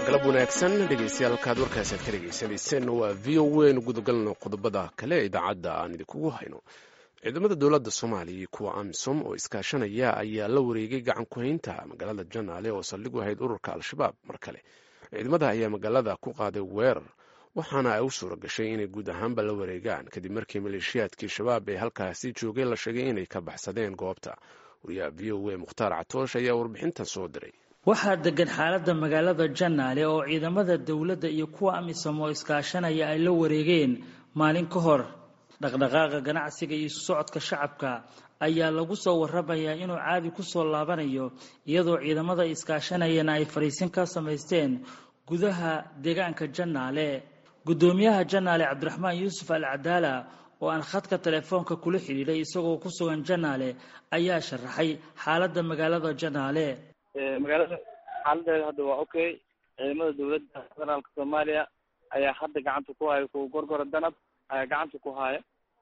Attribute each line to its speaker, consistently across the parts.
Speaker 1: galab wanaagsan dhegeystayaal kaad warkaasi aad ka dhegeysaneyseen waa VOA gudagalno qodobada kale ee idaacadda aan idinkugu hayno. ciidamada dowladda Soomaaliya iyo kuwa AMISOM oo iskaashanaya ayaa la wareegay gacan ku haynta magaalada Janaale oo saldhig u ahayd ururka Al-Shabaab mar kale. ciidamada ayaa magaalada ku qaaday weerar waxaana ay u suura gashay inay guud ahaanba la wareegaan kadib markii maleeshiyaadkii shabaab ee halkaasi joogay la sheegay inay ka baxsadeen goobta. wariyaha VOA Mukhtaar Catoosh ayaa warbixintan soo diray.
Speaker 2: waxaa degan xaaladda magaalada Janaale oo ciidamada dawladda iyo kuwa AMISOM oo iskaashanaya ay la wareegeen maalin ka hor. dhaqdhaqaaqa ganacsiga iyo socodka shacabka ayaa lagu soo waramayaa inuu caadi ku soo laabanayo iyadoo ciidamada iskaashanayana ay fariisin ka samaysteen gudaha deegaanka Janaale. gudoomiyaha Janaale Cabdiraxmaan Yuusuf Al-Cadaala oo aan khadka telefoonka kula xiriiray isagoo ku sugan Janaale ayaa sharaxay xaaladda magaalada Janaale.
Speaker 3: magaalada xaaladeeda hadda waa okay. ciidamada dawladda federaalka Soomaaliya ayaa hadda gacanta ku haya kuwa gorgora danab ayaa gacanta ku haya.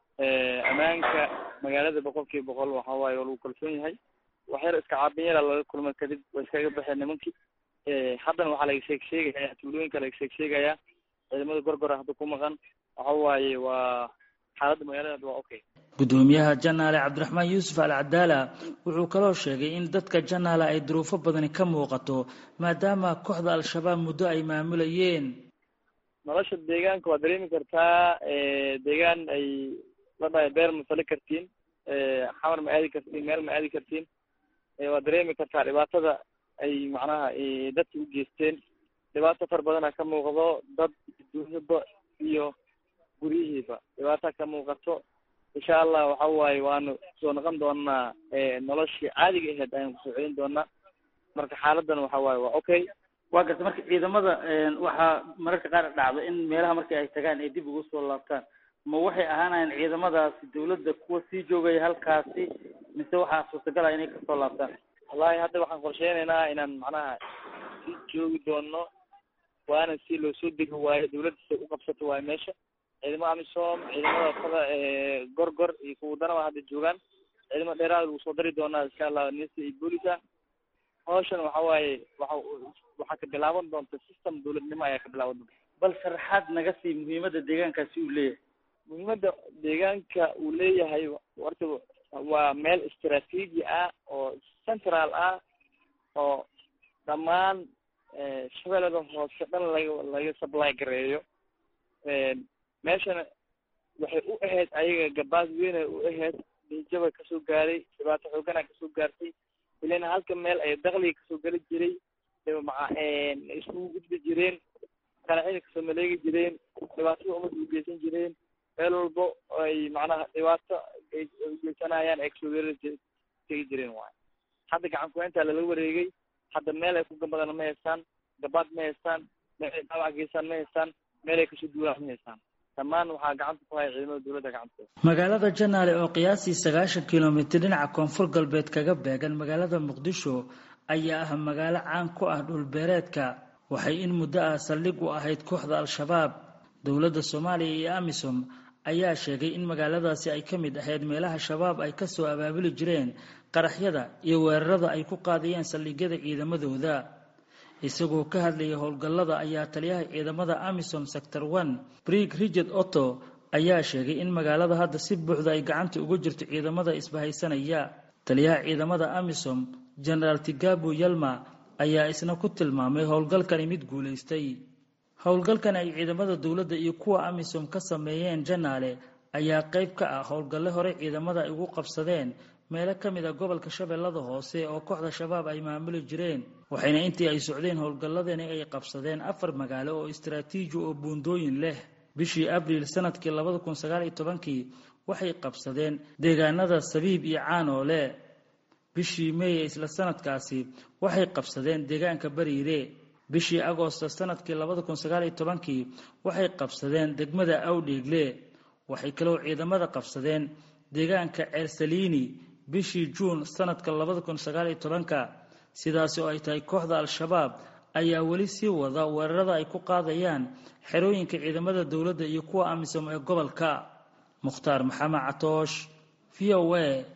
Speaker 3: amaanka magaalada 100% waxa waaye lagu kalsoon yahay. waxyar iska caabin yar laga kulmay kadib way iskaga baxeen nimankii. haddana waxaa laga sheegayaa tuulooyinka laga sheegayaa ciidamada gorgora hadda ku maqan. waxa waaye waa xaaladda magaalada waa okay.
Speaker 2: gudoomiyaha Janaale Cabdiraxmaan Yuusuf Al-Cadaala wuxuu kaloo sheegay in dadka Janaale ay duruufo badan ka muuqato maadaama kooxda Al-Shabaab muddo ay maamulayeen.
Speaker 3: nolosha deegaanka waa dareemi kartaa. deegaan ay la dhahay beer ma fali kartiin, xamar ma aadi kartiin, meel ma aadi kartiin. waa dareemi kartaa dhibaatada ay macnaha dadka u geysteen. dhibaato far badana ka muuqdo dad dunyaba iyo guryihiiba dhibaato ka muuqato. insha Allah waxa waaye waanu soo noqon doonaa noloshii caadiga ahayd ayaan kusoo celin doonaa. marka xaaladan waxa waaye waa okay.
Speaker 2: waa garta marka ciidamada waxaa mararka qaar dhacda in meelaha markii ay tagaan ay dib ugu soo laabtaan. ma waxay ahaanayaan ciidamadaasi dawladda kuwa sii joogay halkaasi mise waxaa suurtagal ah inay ka soo laabtaan?
Speaker 3: wallahi hadda waxaan qorsheynaynaa inaan macnaha sii joogi doono waana si loo soo degi waayo dawladda si u qabsato waayo meesha. ciidamada AMISOM ciidamada fada gorgor iyo kuwa danaba hadda joogaan. ciidamada dheeraad lagu soo dari doonaa insha Allah nisi iyo booliska. hawshan waxa waaye waxa ka bilaaban doonta system dawladnimo ayaa ka bilaaban doonta.
Speaker 2: bal sharaxaad naga sii muhiimadda deegaankaasi uu leeyahay.
Speaker 3: muhiimadda deegaanka uu leeyahay horta waa meel istiraatiiji ah oo central ah oo dhammaan shabeellada hoose dhan laga supply gareeyo. meeshana waxay u ahayd ayaga gabaad weyn ay u ahayd. dhiijaba kasoo gaaray, dhibaato xoogana kasoo gaartay. ilan halka meel ay dakhliga kasoo gali jiray isugu gudbi jireen, qanacina kasoo maleegi jireen, dhibaatada umad u geysan jireen. meel walbo ay macnaha dhibaato ay geysanayaan ay kasoo weerari tegi jireen waayo. hadda gacan ku-hayntaa lala wareegay. hadda meel ay ku gambadana ma haystaan, gabaad ma haystaan, meel ay dhaawac geystaan ma haystaan, meel ay kasoo duulaan ma haystaan. dhammaan waxaa gacanta ku haya ciidamada dawladda gacanta.
Speaker 2: magaalada Janaale oo qiyaastii 90 kiiloomitir dhinaca koonfur galbeed kaga beegan magaalada Muqdisho ayaa ah magaalo caan ku ah dhul beereedka. waxay in muddo ah saldhig u ahayd kooxda Al-Shabaab. dawladda Soomaaliya iyo AMISOM ayaa sheegay in magaaladaasi ay ka mid ahayd meelaha shabaab ay ka soo abaabuli jireen qaraxyada iyo weerarada ay ku qaadayeen saldhigyada ciidamadooda. isagoo ka hadlayay howlgallada ayaa taliyaha ciidamada AMISOM Sector 1 Brig Richard Otto ayaa sheegay in magaalada hadda si buuxda ay gacanta uga jirto ciidamada isbahaysanaya. taliyaha ciidamada AMISOM General Tigabu Yalma ayaa isna ku tilmaamay howlgalkani mid guuleystay. howlgalkan ay ciidamada dawladda iyo kuwa AMISOM ka sameeyeen Janaale ayaa qayb ka ah howlgalle hore ciidamada ay ugu qabsadeen meelo ka mid ah gobolka Shabeellada Hoose oo kooxda Shabaab ay maamuli jireen. waxayna intii ay socdeen howlgalladani ay qabsadeen 4 magaalo oo istiraatiiji oo buundooyin leh. bishii Abriil sanadkii 2019 waxay qabsadeen deegaanada Sabiib iyo Caanoole. bishii May isla sanadkaasi waxay qabsadeen deegaanka Bariire. bishii Agoosto sanadkii 2019 waxay qabsadeen degmada Awdheegle. waxay kaloo ciidamada qabsadeen deegaanka Ceelsaliini bishii Juun sanadka 2019. sidaas oo ay tahay kooxda Al-Shabaab ayaa wali sii wada weerarada ay ku qaadayaan xerooyinka ciidamada dawladda iyo kuwa AMISOM ee gobolka. Mukhtaar Maxamed Catoosh, VOA